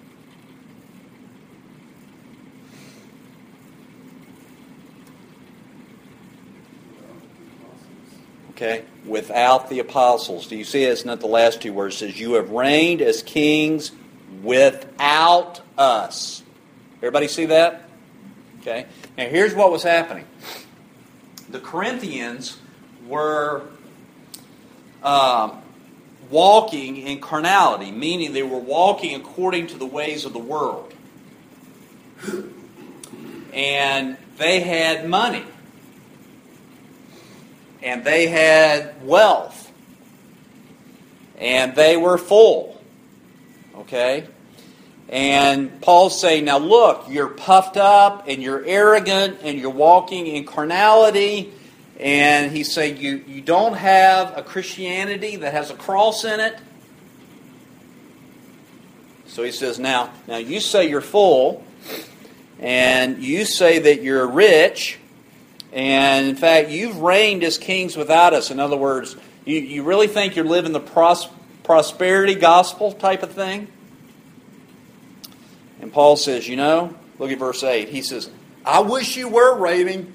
Okay, without the apostles. Do you see it? It's not the last two words. It says, you have reigned as kings without us. Everybody see that? Okay. Now here's what was happening. The Corinthians were um, walking in carnality, meaning they were walking according to the ways of the world. And they had money. And they had wealth. And they were full. Okay? And Paul's saying, now look, you're puffed up and you're arrogant and you're walking in carnality. And he's saying you, you don't have a Christianity that has a cross in it. So he says, now, now you say you're full and you say that you're rich. And in fact, you've reigned as kings without us. In other words, you, you really think you're living the pros- prosperity gospel type of thing? And Paul says, you know, look at verse eight. He says, I wish you were reigning.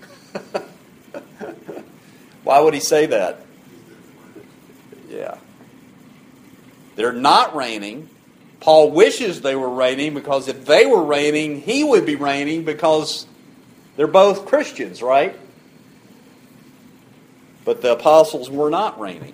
Why would he say that? Yeah. They're not reigning. Paul wishes they were reigning because if they were reigning, he would be reigning because they're both Christians, right? But the apostles were not reigning.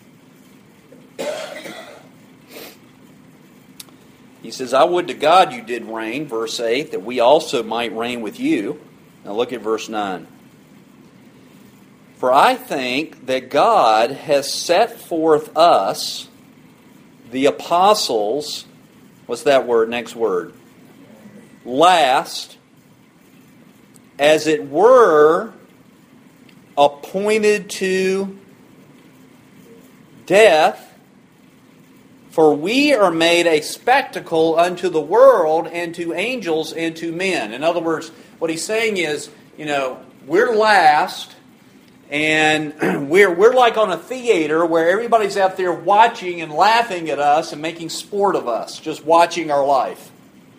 He says, I would to God you did reign, verse eight, that we also might reign with you. Now look at verse nine. For I think that God has set forth us, the apostles, what's that word, next word? Last, as it were, appointed to death, for we are made a spectacle unto the world and to angels and to men. In other words, what he's saying is, you know, we're last, and we're we're like on a theater where everybody's out there watching and laughing at us and making sport of us, just watching our life.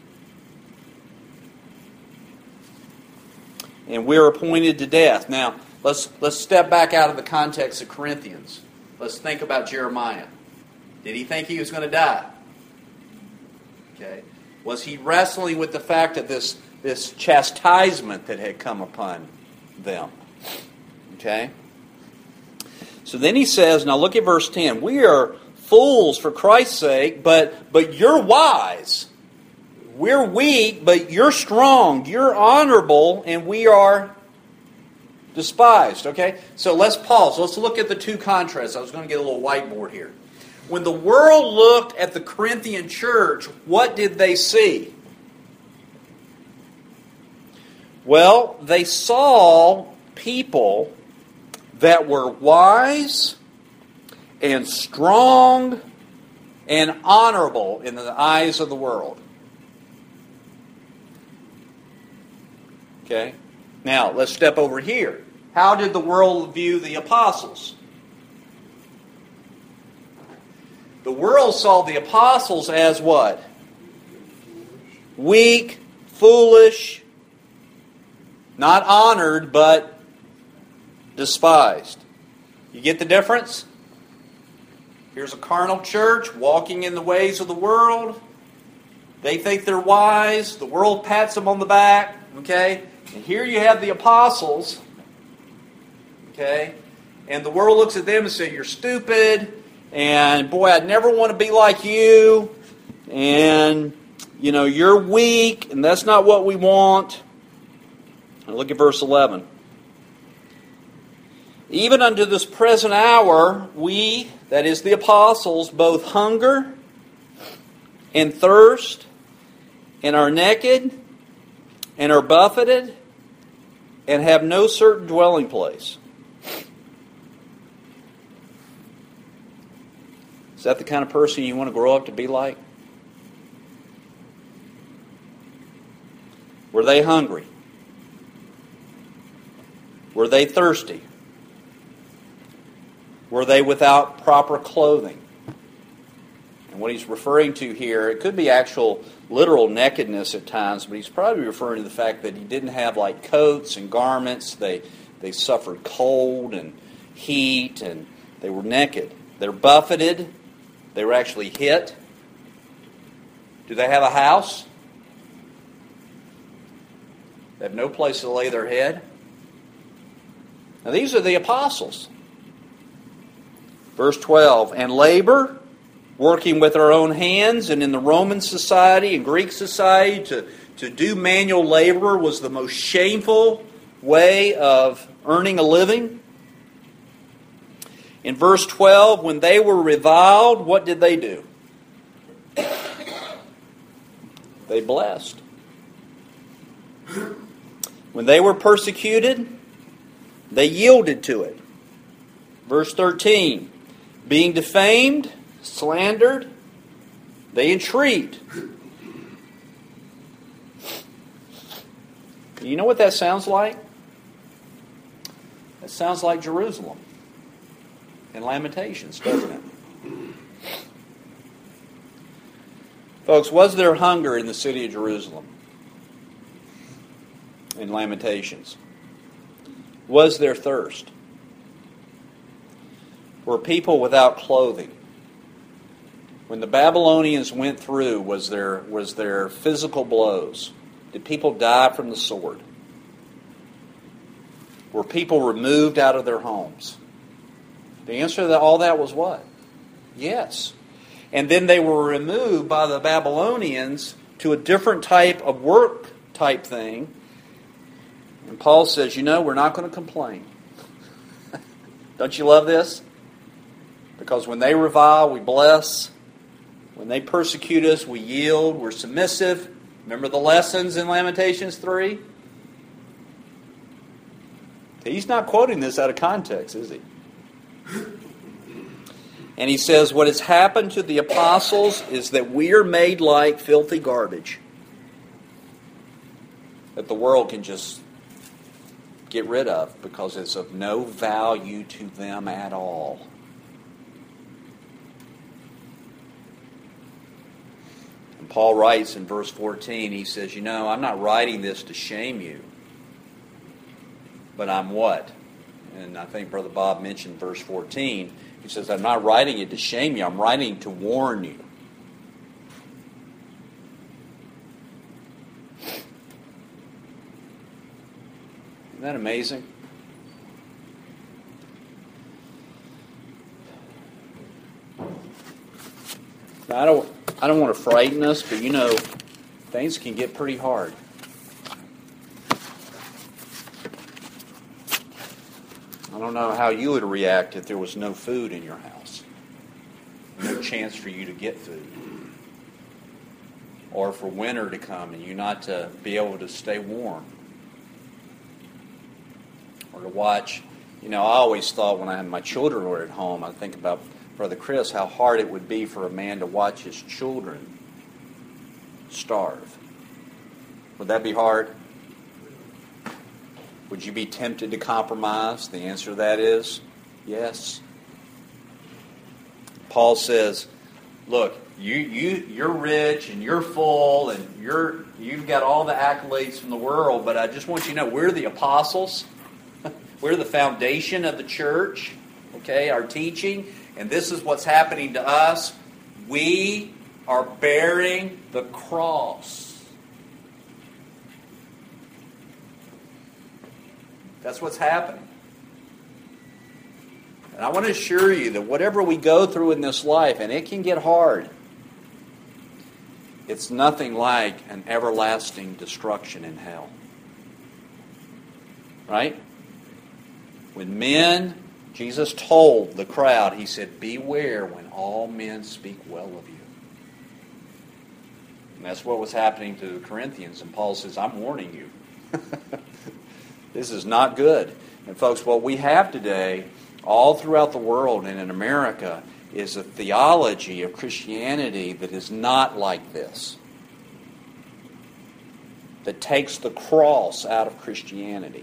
And we're appointed to death. Now, let's let's step back out of the context of Corinthians. Let's think about Jeremiah. Did he think he was going to die? Okay. Was he wrestling with the fact of this, this chastisement that had come upon them? Okay. So then he says, now look at verse ten. We are fools for Christ's sake, but but you're wise. We're weak, but you're strong. You're honorable, and we are despised. Okay? So let's pause. Let's look at the two contrasts. I was going to get a little whiteboard here. When the world looked at the Corinthian church, what did they see? Well, they saw people that were wise and strong and honorable in the eyes of the world. Okay? Now, let's step over here. How did the world view the apostles? The world saw the apostles as what? Weak, foolish, not honored, but despised. You get the difference? Here's a carnal church walking in the ways of the world. They think they're wise. The world pats them on the back. Okay? And here you have the apostles. Okay? And the world looks at them and says, you're stupid. And boy, I'd never want to be like you. And, you know, you're weak. And that's not what we want. Now look at verse eleven. Even unto this present hour, we, that is the apostles, both hunger and thirst, and are naked, and are buffeted, and have no certain dwelling place. Is that the kind of person you want to grow up to be like? Were they hungry? Were they thirsty? Were they without proper clothing? And what he's referring to here, it could be actual literal nakedness at times, but he's probably referring to the fact that he didn't have like coats and garments. They they suffered cold and heat, and they were naked. They're buffeted. They were actually hit. Do they have a house? They have no place to lay their head. Now these are the apostles. Verse twelve, and labor, working with our own hands, and in the Roman society and Greek society, to, to do manual labor was the most shameful way of earning a living. In verse twelve, when they were reviled, what did they do? They blessed. When they were persecuted, they yielded to it. Verse thirteen, being defamed, slandered, they entreat. You know what that sounds like? That sounds like Jerusalem in Lamentations, doesn't it? Folks, was there hunger in the city of Jerusalem in Lamentations? Was there thirst? Were people without clothing? When the Babylonians went through, was there, was there physical blows? Did people die from the sword? Were people removed out of their homes? The answer to all that was what? Yes. And then they were removed by the Babylonians to a different type of work type thing. And Paul says, you know, we're not going to complain. Don't you love this? Because when they revile, we bless. When they persecute us, we yield. We're submissive. Remember the lessons in Lamentations three? He's not quoting this out of context, is he? And he says what has happened to the apostles is that we are made like filthy garbage that the world can just get rid of because it's of no value to them at all. And Paul writes in verse fourteen, he says, you know, I'm not writing this to shame you, but I'm what? And I think Brother Bob mentioned verse fourteen. He says, I'm not writing it to shame you, I'm writing to warn you. Isn't that amazing? Now, I don't, I don't want to frighten us, but you know, things can get pretty hard. I don't know how you would react if there was no food in your house. No chance for you to get food. Or for winter to come and you not to be able to stay warm. Or to watch, you know, I always thought when I had my children were at home, I think about Brother Chris, how hard it would be for a man to watch his children starve. Would that be hard? Would you be tempted to compromise? The answer to that is yes. Paul says, look, you, you, you're rich and you're full and you're, you've got all the accolades from the world, but I just want you to know we're the apostles. We're the foundation of the church, okay, our teaching, and this is what's happening to us. We are bearing the cross. That's what's happening. And I want to assure you that whatever we go through in this life, and it can get hard, it's nothing like an everlasting destruction in hell. Right? When men, Jesus told the crowd, he said, beware when all men speak well of you. And that's what was happening to the Corinthians. And Paul says, I'm warning you. This is not good. And folks, what we have today, all throughout the world and in America, is a theology of Christianity that is not like this. That takes the cross out of Christianity.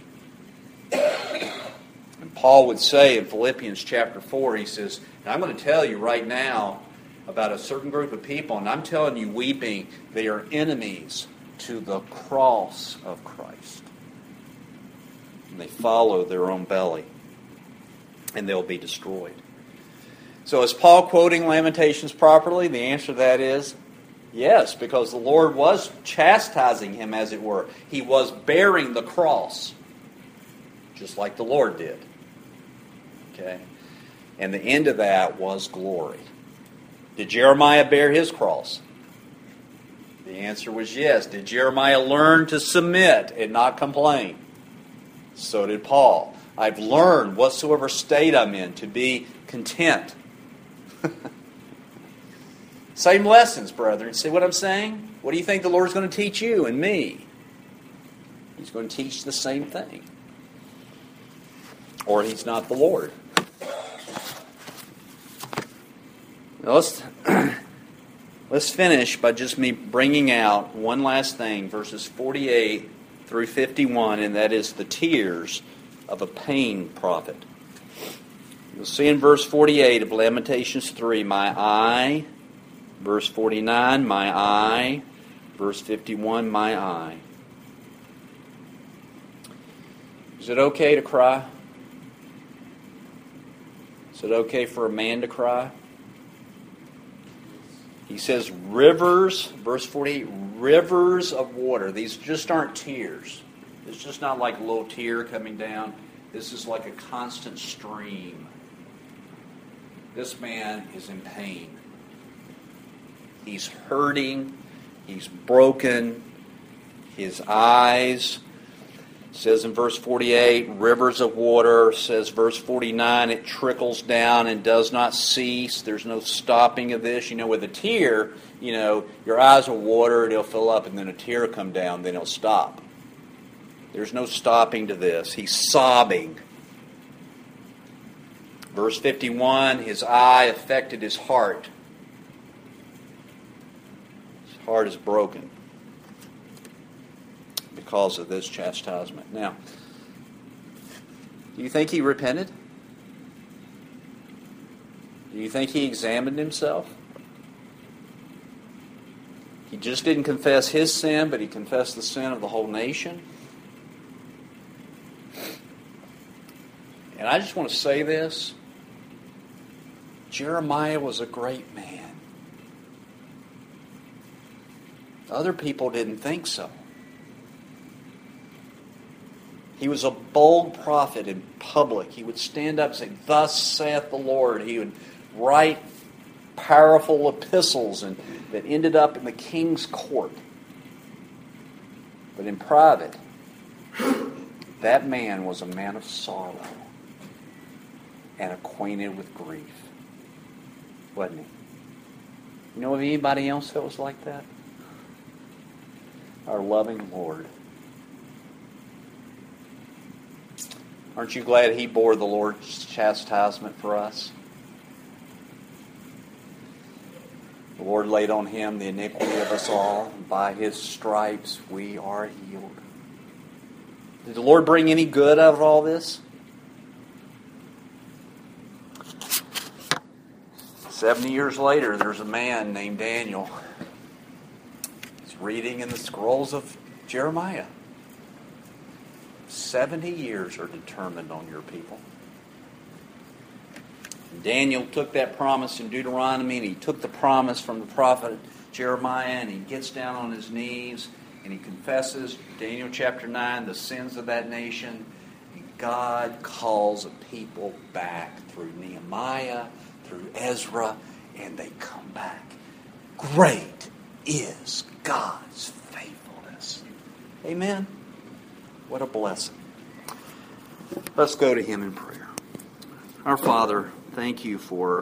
And Paul would say in Philippians chapter four, he says, and I'm going to tell you right now about a certain group of people, and I'm telling you weeping, they are enemies to the cross of Christ. And they follow their own belly, and they'll be destroyed. So is Paul quoting Lamentations properly? The answer to that is yes, because the Lord was chastising him, as it were. He was bearing the cross, just like the Lord did. Okay? And the end of that was glory. Did Jeremiah bear his cross? The answer was yes. Did Jeremiah learn to submit and not complain? So did Paul. I've learned whatsoever state I'm in to be content. Same lessons, brethren. See what I'm saying? What do you think the Lord's going to teach you and me? He's going to teach the same thing. Or he's not the Lord. Now let's, let's finish by just me bringing out one last thing, verses forty-eight through fifty-one, and that is the tears of a pain prophet. You'll see in verse forty-eight of Lamentations three, my eye. Verse forty-nine, my eye. Verse fifty-one, my eye. Is it okay to cry? Is it okay for a man to cry? He says rivers, verse forty-eight, rivers of water. These just aren't tears. It's just not like a little tear coming down. This is like a constant stream. This man is in pain. He's hurting. He's broken. His eyes, says in verse forty-eight, rivers of water. Says verse forty-nine, it trickles down and does not cease. There's no stopping of this. You know, with a tear, you know, your eyes will water, it'll fill up, and then a tear will come down, then it'll stop. There's no stopping to this. He's sobbing. Verse fifty-one, his eye affected his heart. His heart is broken because of this chastisement. Now, do you think he repented? Do you think he examined himself? He just didn't confess his sin, but he confessed the sin of the whole nation. And I just want to say this. Jeremiah was a great man. Other people didn't think so. He was a bold prophet in public. He would stand up and say, "Thus saith the Lord." He would write powerful epistles and that ended up in the king's court. But in private, that man was a man of sorrow and acquainted with grief. Wasn't he? You know of anybody else that was like that? Our loving Lord. Aren't you glad he bore the Lord's chastisement for us? The Lord laid on him the iniquity of us all, and by his stripes we are healed. Did the Lord bring any good out of all this? Seventy years later, there's a man named Daniel. He's reading in the scrolls of Jeremiah. Seventy years are determined on your people. Daniel took that promise in Deuteronomy, and he took the promise from the prophet Jeremiah, and he gets down on his knees, and he confesses, Daniel chapter nine, the sins of that nation. And God calls a people back through Nehemiah, through Ezra, and they come back. Great is God's faithfulness. Amen. What a blessing. Let's go to him in prayer. Our Father, thank you for